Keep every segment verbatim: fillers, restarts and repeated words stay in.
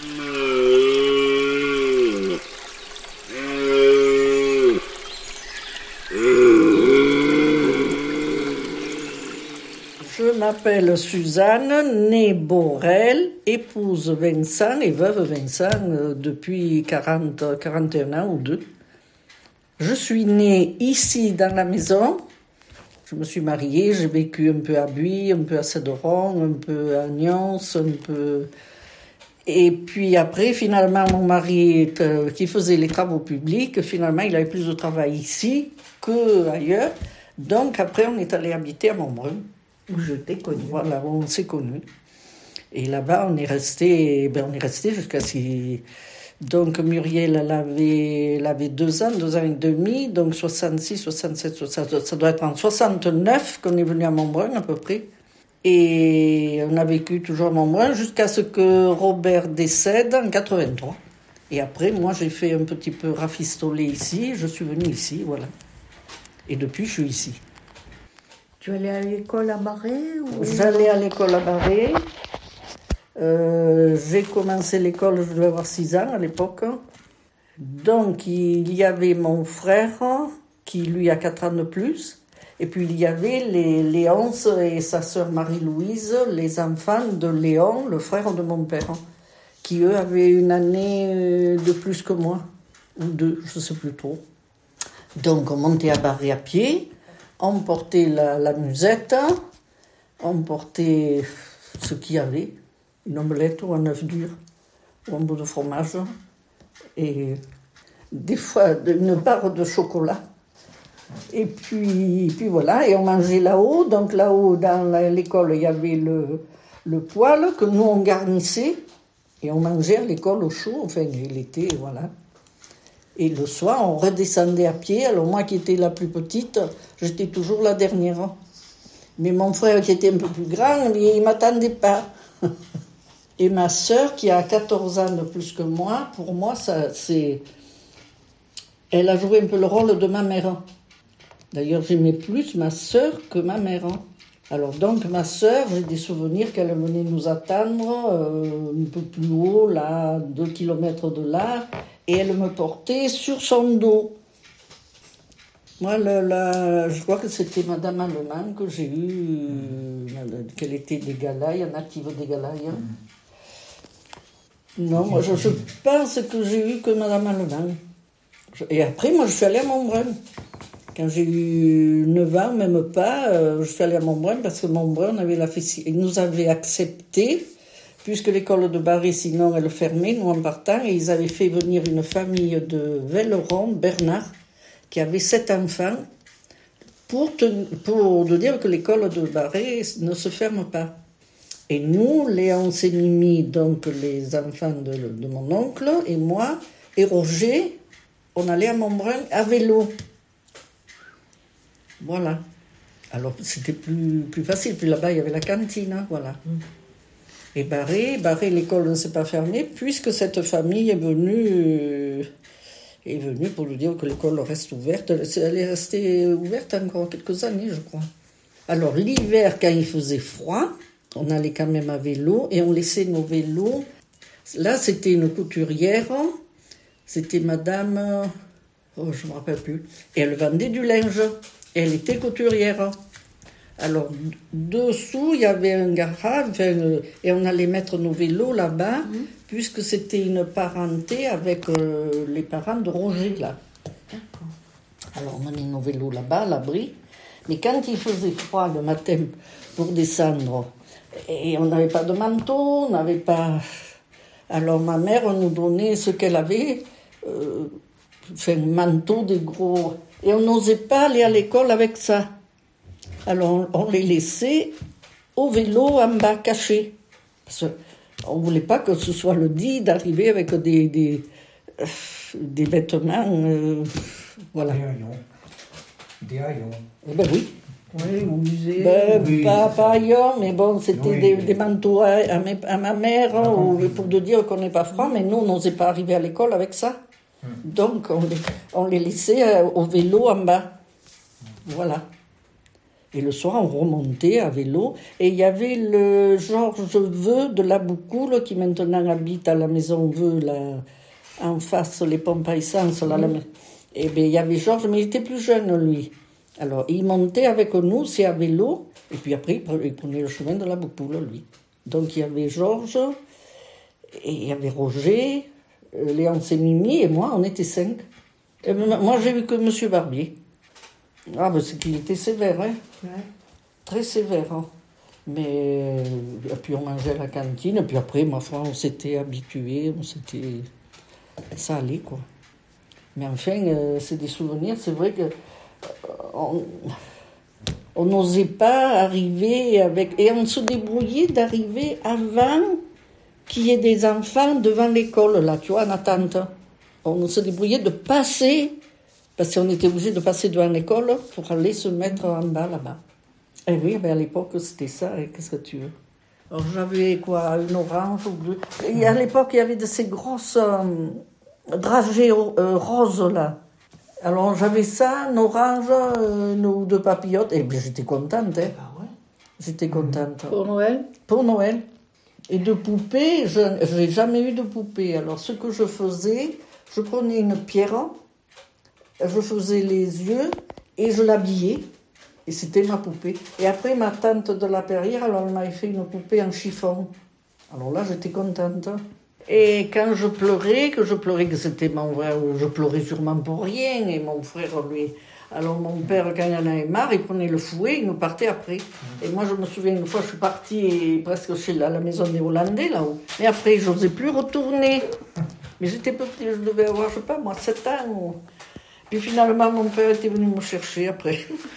Je m'appelle Suzanne, née Borel, épouse Vincent et veuve Vincent euh, depuis quarante, quarante et un ans ou deux. Je suis née ici dans la maison. Je me suis mariée, j'ai vécu un peu à Buis, un peu à Cédron, un peu à Nyons, un peu... Et puis après, finalement, mon mari, euh, qui faisait les travaux publics, finalement, il avait plus de travail ici qu'ailleurs. Donc après, on est allé habiter à Montbrun. Où je t'ai connue. Voilà, on s'est connus. Et là-bas, on est resté, ben on est resté jusqu'à si... Donc Muriel, elle avait, elle avait deux ans, deux ans et demi, donc soixante-six, soixante-sept, soixante, ça doit être en soixante-neuf qu'on est venu à Montbrun à peu près. Et on a vécu toujours à Montbrun jusqu'à ce que Robert décède en quatre-vingt-trois. Et après, moi, j'ai fait un petit peu rafistoler ici, je suis venue ici, voilà. Et depuis, je suis ici. Tu allais à l'école à Marais ou... J'allais à l'école à Marais. Euh, j'ai commencé l'école, je devais avoir six ans à l'époque. Donc, il y avait mon frère, qui lui a quatre ans de plus. Et puis, il y avait les Léonce et sa sœur Marie-Louise, les enfants de Léon, le frère de mon père, qui, eux, avaient une année de plus que moi. Ou deux, je ne sais plus trop. Donc, on montait à Marais à pied. On portait la, la musette, on portait ce qu'il y avait, une omelette ou un œuf dur, ou un bout de fromage, et des fois une barre de chocolat. Et puis, puis voilà, et on mangeait là-haut. Donc là-haut, dans l'école, il y avait le, le poêle que nous, on garnissait, et on mangeait à l'école au chaud, enfin, l'été, voilà. Et le soir, on redescendait à pied. Alors moi, qui étais la plus petite, j'étais toujours la dernière. Mais mon frère, qui était un peu plus grand, il ne m'attendait pas. Et ma sœur, qui a quatorze ans de plus que moi, pour moi, ça, c'est... elle a joué un peu le rôle de ma mère. D'ailleurs, j'aimais plus ma sœur que ma mère. Alors donc, ma sœur, j'ai des souvenirs qu'elle venait nous attendre euh, un peu plus haut, là, deux kilomètres de là, et elle me portait sur son dos. Moi, le, la, je crois que c'était Madame Allemand que j'ai eue, euh, qu'elle était des Galailles, native des Galailles. Non, moi, je, je pense que j'ai eu que Madame Allemand. Et après, moi, je suis allée à Montbrun. Quand j'ai eu neuf ans, même pas, euh, je suis allée à Montbrun parce que Montbrun avait la fessille. Ils nous avaient acceptés, puisque l'école de Barré, sinon, elle fermait, nous en partant, et ils avaient fait venir une famille de Velleron, Bernard, qui avait sept enfants, pour, te, pour de dire que l'école de Barré ne se ferme pas. Et nous, Léonce et Mimi, donc les enfants de, de mon oncle, et moi, et Roger, on allait à Montbrun à vélo. Voilà. Alors, c'était plus, plus facile. Puis là-bas, il y avait la cantine, hein, voilà. Mm. Et Barré, Barré, l'école ne s'est pas fermée, puisque cette famille est venue, euh, est venue pour lui dire que l'école reste ouverte. Elle est restée ouverte encore quelques années, je crois. Alors, l'hiver, quand il faisait froid, on allait quand même à vélo, et on laissait nos vélos. Là, c'était une couturière, c'était madame... Oh, je ne me rappelle plus. Et elle vendait du linge. Elle était couturière. Alors, dessous, il y avait un garage, enfin, et on allait mettre nos vélos là-bas, mmh. puisque c'était une parenté avec euh, les parents de Roger, là. D'accord. Alors, on a mis nos vélos là-bas, à l'abri. Mais quand il faisait froid le matin pour descendre, et on n'avait pas de manteau, on n'avait pas... Alors, ma mère nous donnait ce qu'elle avait, euh, enfin, un manteau, des gros... Et on n'osait pas aller à l'école avec ça. Alors, on, on les laissait au vélo en bas, cachés. Parce qu'on ne voulait pas que ce soit le dit d'arriver avec des, des, euh, des vêtements. Euh, voilà. Des haillons. Des haillons. Eh ben oui. Oui, au musée. Ben, oui, pas, pas ailleurs, mais bon, c'était oui, des, mais... des manteaux à, à, mes, à ma mère, ah, ou, oui. pour de dire qu'on n'est pas froid, mais nous, on n'osait pas arriver à l'école avec ça. Donc, on les, on les laissait au vélo en bas. Voilà. Et le soir, on remontait à vélo. Et il y avait le Georges Veu de la Boucoule, qui maintenant habite à la maison Veu, là, en face, les pompes à essence. Là, mmh. Et bien, il y avait Georges, mais il était plus jeune, lui. Alors, il montait avec nous, c'est à vélo. Et puis après, il prenait le chemin de la Boucoule, lui. Donc, il y avait Georges, et il y avait Roger, Léonce et Mimi, et moi, on était cinq. Et moi, j'ai vu que M. Barbier. Ah, ben c'est qu'il était sévère, hein. Ouais. Très sévère. Hein. Mais, et puis on mangeait à la cantine, et puis après, ma foi, on s'était habitués, on s'était... Ça allait, quoi. Mais enfin, euh, c'est des souvenirs, c'est vrai que... Euh, on n'osait pas arriver avec... Et on se débrouillait d'arriver avant qu'il y ait des enfants devant l'école, là, tu vois, en attente. On se débrouillait de passer... Parce qu'on était obligé de passer devant l'école pour aller se mettre en bas, là-bas. Et oui, ben à l'époque, c'était ça. Et qu'est-ce que tu veux? Alors, j'avais, quoi, une orange ou bleu. Et à l'époque, il y avait de ces grosses euh, dragées euh, roses, là. Alors, j'avais ça, une orange, euh, une, deux papillotes. Et bien, j'étais contente, hein. Ah ouais. J'étais contente. Pour Noël? Pour Noël. Et de poupées, je n'ai jamais eu de poupée. Alors, ce que je faisais, je prenais une pierre... Je faisais les yeux et je l'habillais. Et c'était ma poupée. Et après, ma tante de la Perrière, alors elle m'avait fait une poupée en chiffon. Alors là, j'étais contente. Et quand je pleurais, que je pleurais que c'était mon frère, je pleurais sûrement pour rien. Et mon frère, lui... Alors mon père, quand il en avait marre, il prenait le fouet, il nous partait après. Et moi, je me souviens, une fois, je suis partie presque chez la, la maison des Hollandais, là-haut. Mais après, je n'osais plus retourner. Mais j'étais petite, je devais avoir, je sais pas, moi, sept ans ou... Puis finalement, mon père était venu me chercher après.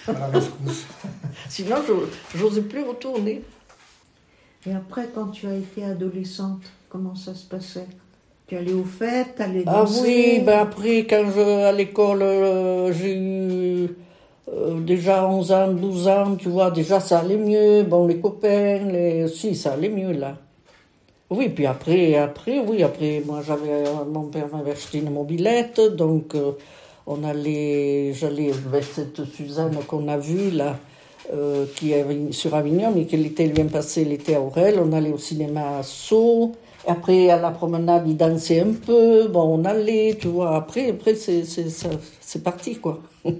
Sinon, je n'osais plus retourner. Et après, quand tu as été adolescente, comment ça se passait? Tu allais aux fêtes, allais danser? Ah oui, ben après, quand je, à l'école, euh, j'ai eu euh, déjà onze ans, douze ans, tu vois, déjà ça allait mieux. Bon, les copains, les... si, ça allait mieux là. Oui, puis après, après, oui, après, moi, j'avais, mon père m'avait acheté une mobilette, donc... Euh, On allait, j'allais avec cette Suzanne qu'on a vue là, euh, qui est sur Avignon, mais qui l'été vient passer l'été à Aurel. On allait au cinéma à Sceaux. Après, à la promenade, il dansait un peu. Bon, on allait, tu vois. Après, après c'est, c'est, ça, c'est parti, quoi.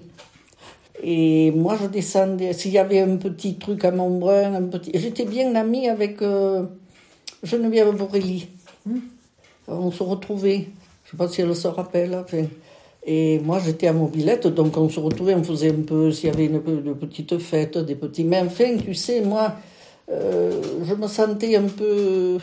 Et moi, je descendais. S'il y avait un petit truc à Montbrun, un petit... J'étais bien amie avec euh, Geneviève Borelli. Hum. On se retrouvait. Je ne sais pas si elle se rappelle. Enfin... Et moi, j'étais à Mobilette, donc on se retrouvait, on faisait un peu, s'il y avait une, une petite fête, des petits... Mais enfin, tu sais, moi, euh, je me sentais un peu,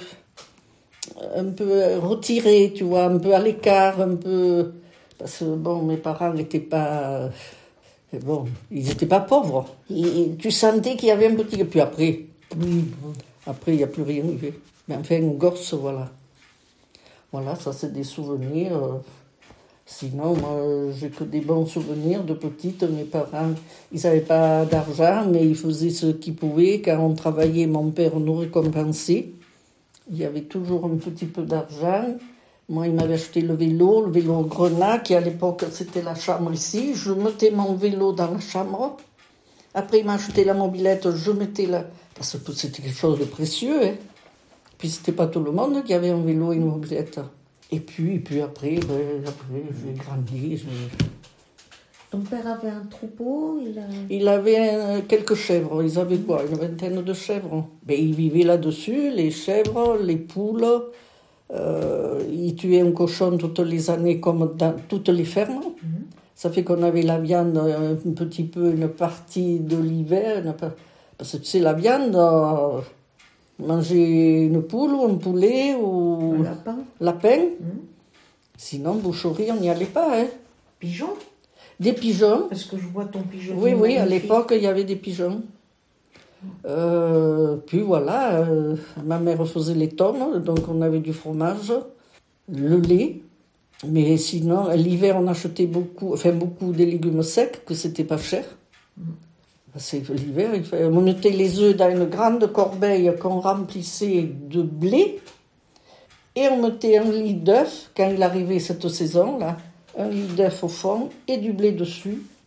un peu retirée, tu vois, un peu à l'écart, un peu... Parce que, bon, mes parents n'étaient pas... Bon, ils n'étaient pas pauvres. Et tu sentais qu'il y avait un petit... Et puis après, après, il n'y a plus rien. Mais enfin, une gorce, voilà. Voilà, ça, c'est des souvenirs... Sinon, moi, j'ai que des bons souvenirs de petite. Mes parents, ils n'avaient pas d'argent, mais ils faisaient ce qu'ils pouvaient. Quand on travaillait, mon père nous récompensait. Il y avait toujours un petit peu d'argent. Moi, il m'avait acheté le vélo, le vélo Grenat, qui à l'époque, c'était la chambre ici. Je mettais mon vélo dans la chambre. Après, il m'a acheté la mobilette, je mettais la... Parce que c'était quelque chose de précieux, hein. Puis, c'était pas tout le monde qui avait un vélo et une mobilette. Et puis, et puis après, ben, après j'ai grandi. J'ai... Ton père avait un troupeau? Il, a... il avait euh, quelques chèvres. Ils avaient quoi? Une vingtaine de chèvres. Ben, il vivait là-dessus, les chèvres, les poules. Euh, il tuait un cochon toutes les années, comme dans toutes les fermes. Mm-hmm. Ça fait qu'on avait la viande un petit peu, une partie de l'hiver. Une... Parce que tu sais, la viande... Euh... Manger une poule ou un poulet ou un lapin. lapin. Mmh. Sinon, boucherie, on n'y allait pas. Hein. Pigeons? Des pigeons. Parce que je vois ton pigeon. Oui, oui, à l'époque, il y avait des pigeons. Mmh. Euh, puis voilà, euh, ma mère faisait les tomes, donc on avait du fromage, le lait. Mais sinon, l'hiver, on achetait beaucoup, enfin beaucoup des légumes secs, que c'était pas cher. Mmh. C'est l'hiver, il fallait... on mettait les œufs dans une grande corbeille qu'on remplissait de blé et on mettait un lit d'œuf, quand il arrivait cette saison-là, un lit d'œuf au fond et du blé dessus.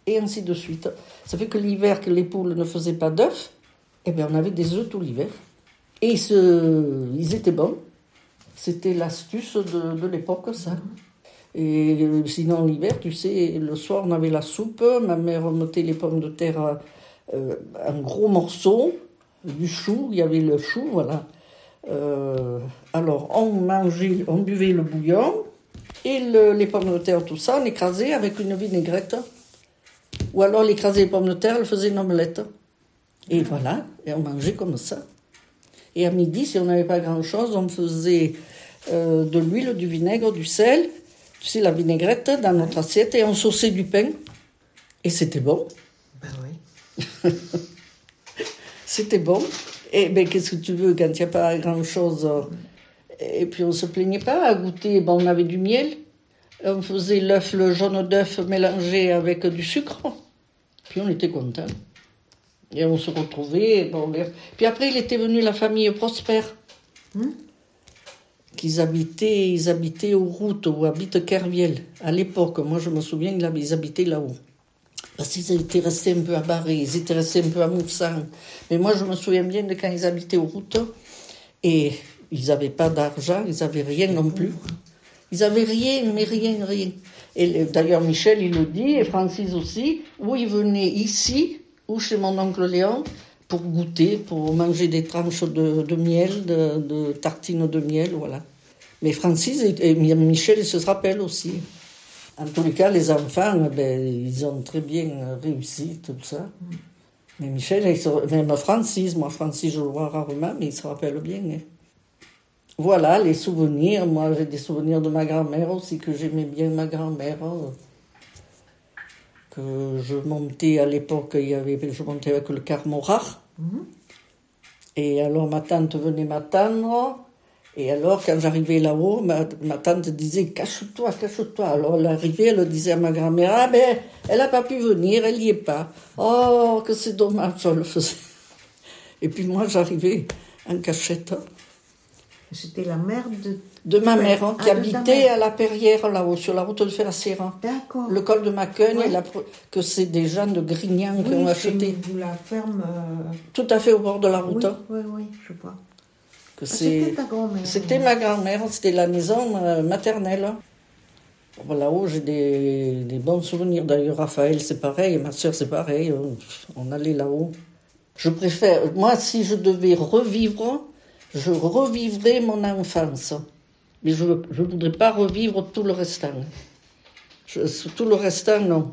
et ainsi de suite. Ça fait que l'hiver, que les poules ne faisaient pas d'œufs, eh bien, on avait des œufs tout l'hiver. Et ils, se... ils étaient bons. C'était l'astuce de, de l'époque, ça. Et sinon, l'hiver, tu sais, le soir, on avait la soupe. Ma mère mettait les pommes de terre, euh, un gros morceau, du chou. Il y avait le chou, voilà. Euh, alors, on mangeait, on buvait le bouillon et le, les pommes de terre, tout ça, on écrasait avec une vinaigrette. Ou alors, l'écraser les pommes de terre, elle faisait une omelette. Et voilà, et on mangeait comme ça. Et à midi, si on n'avait pas grand-chose, on faisait euh, de l'huile, du vinaigre, du sel, tu sais, la vinaigrette dans notre assiette, et on sauçait du pain. Et c'était bon. Ben oui. C'était bon. Et ben, qu'est-ce que tu veux quand il n'y a pas grand-chose? Et puis on ne se plaignait pas à goûter. Ben, on avait du miel. On faisait l'œuf, le jaune d'œuf mélangé avec du sucre. Puis on était contents. Et on se retrouvait. Bon, les... Puis après, il était venu la famille Prosper. Hum? Qu'ils habitaient, ils habitaient aux routes où habite Kerviel. À l'époque, moi je me souviens, ils habitaient là-haut. Parce qu'ils étaient restés un peu à Barré, ils étaient restés un peu à Moussan. Mais moi je me souviens bien de quand ils habitaient aux routes. Et ils n'avaient pas d'argent, ils n'avaient rien non plus. Ils n'avaient rien, mais rien, rien. Et d'ailleurs Michel, il le dit, et Francis aussi, où ils venaient ici, ou chez mon oncle Léon, pour goûter, pour manger des tranches de, de miel, de, de tartines de miel, voilà. Mais Francis et, et Michel, ils se rappellent aussi. En tous les cas, les enfants, ben, ils ont très bien réussi, tout ça. Mais Michel, il se, même Francis, moi Francis, je le vois rarement, mais il se rappelle bien. Hein. Voilà, les souvenirs. Moi, j'ai des souvenirs de ma grand-mère aussi, que j'aimais bien ma grand-mère. Que je montais à l'époque, il y avait, je montais avec le car Morard. Mmh. Et alors ma tante venait m'attendre. Et alors, quand j'arrivais là-haut, ma, ma tante disait « Cache-toi, cache-toi ». Alors elle arrivait, elle disait à ma grand-mère « Ah ben, elle n'a pas pu venir, elle n'y est pas. Oh, que c'est dommage, je le faisais. » Et puis moi, j'arrivais en cachette. C'était la mère de... De ma mère, hein, qui ah, habitait à la Perrière, là-haut, sur la route de Ferrassière. D'accord. Le col de Macqueune, ouais. la... que c'est des gens de Grignan oui, qui ont acheté. Oui, la ferme... Euh... Tout à fait au bord de la route. Oui, oui, oui, je vois. Que ah, c'est... C'était ta grand-mère. C'était ma grand-mère, c'était la maison euh, maternelle. Là-haut, j'ai des, des bons souvenirs. D'ailleurs, Raphaël, c'est pareil, ma soeur, c'est pareil. On allait là-haut. Je préfère... Moi, si je devais revivre, je revivrais mon enfance. Mais je ne voudrais pas revivre tout le restant. Je, tout le restant, non.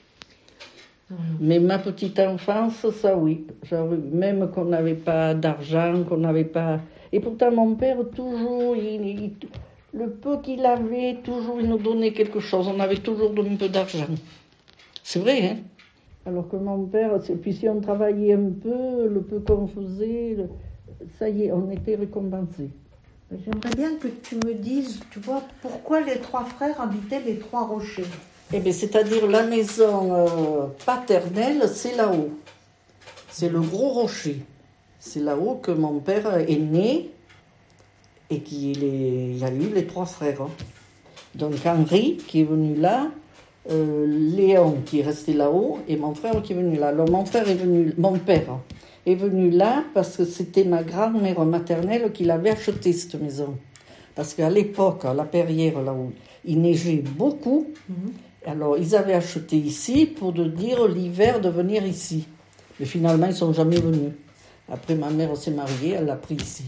Mmh. Mais ma petite enfance, ça oui. Genre, même qu'on n'avait pas d'argent, qu'on n'avait pas... Et pourtant, mon père, toujours, il, il, le peu qu'il avait, toujours, il nous donnait quelque chose. On avait toujours un peu d'argent. C'est vrai, hein? Alors que mon père, puis si on travaillait un peu, le peu qu'on faisait, le, ça y est, on était récompensés. J'aimerais bien que tu me dises, tu vois, pourquoi les trois frères habitaient les Trois Rochers. Eh bien, c'est-à-dire la maison euh, paternelle, c'est là-haut. C'est le Gros Rocher. C'est là-haut que mon père est né et qu'il est, il y a eu les trois frères. Donc Henri qui est venu là, euh, Léon qui est resté là-haut et mon frère qui est venu là. Alors mon frère est venu, mon père est venu là parce que c'était ma grand-mère maternelle qui l'avait acheté cette maison. Parce qu'à l'époque, à la Perrière, là où il neigeait beaucoup, mm-hmm. alors ils avaient acheté ici pour de dire l'hiver de venir ici. Mais finalement, ils ne sont jamais venus. Après, ma mère s'est mariée, elle l'a pris ici.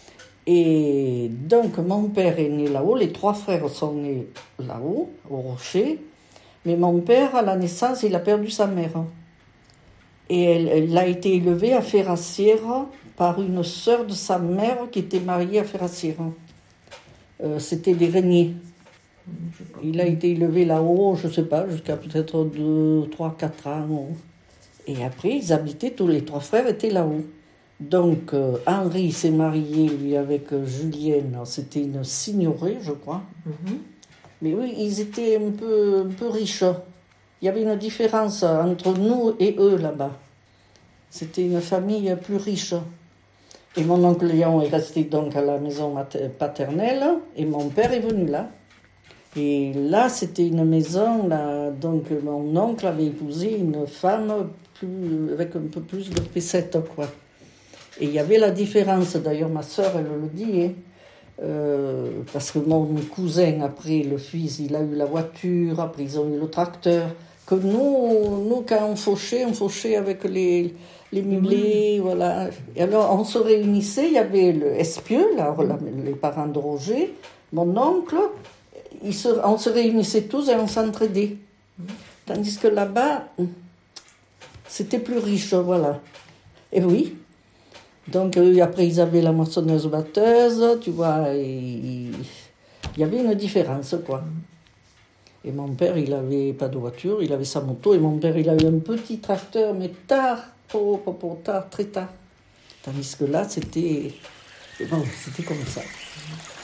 Et donc, mon père est né là-haut, les trois frères sont nés là-haut, au Rocher. Mais mon père, à la naissance, il a perdu sa mère. Et elle, elle a été élevée à Ferrassière par une sœur de sa mère qui était mariée à Ferrassière. Euh, c'était des Régniers. Il a été élevé là-haut, je ne sais pas, jusqu'à peut-être deux, trois, quatre ans. Et après, ils habitaient, tous les trois frères étaient là-haut. Donc, euh, Henri s'est marié, lui, avec euh, Julienne. C'était une signorée, je crois. Mm-hmm. Mais oui, ils étaient un peu, un peu riches. Il y avait une différence entre nous et eux, là-bas. C'était une famille plus riche. Et mon oncle Léon est resté donc à la maison paternelle, et mon père est venu là. Et là, c'était une maison, là, donc mon oncle avait épousé une femme plus, avec un peu plus de pécette, quoi. Et il y avait la différence, d'ailleurs ma sœur, elle le dit, hein, euh, parce que mon cousin, après le fils, il a eu la voiture, après ils ont eu le tracteur, que nous, nous quand on fauchait, on fauchait avec les, les mulets, mmh. voilà. Et alors on se réunissait, il y avait le espieux, là, mmh. les parents de Roger, mon oncle, il se, on se réunissait tous et on s'entraidait. Mmh. Tandis que là-bas, c'était plus riche, voilà. Et oui. Donc, euh, après, ils avaient la moissonneuse-batteuse, tu vois, il y avait une différence, quoi. Et mon père, il n'avait pas de voiture, il avait sa moto, et mon père, il a eu un petit tracteur, mais tard, pour, pour, pour tard, très tard. Tandis que là, c'était, bon, c'était comme ça.